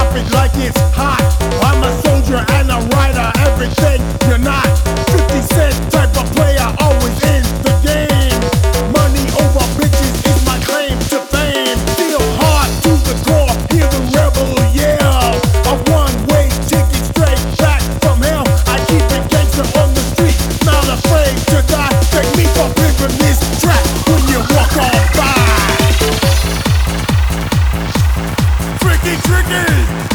drop it like it's hot. I'm a soldier and a rider, everything you're not. 50 Cent type of player, always in the game. Money over bitches is my claim to fame. Feel hard to the core, hear the rebel yell. A one-way ticket straight back from hell. I keep it gangster on the street, not afraid to die. Take me for pimping this track when you walk on by. Tricky, tricky.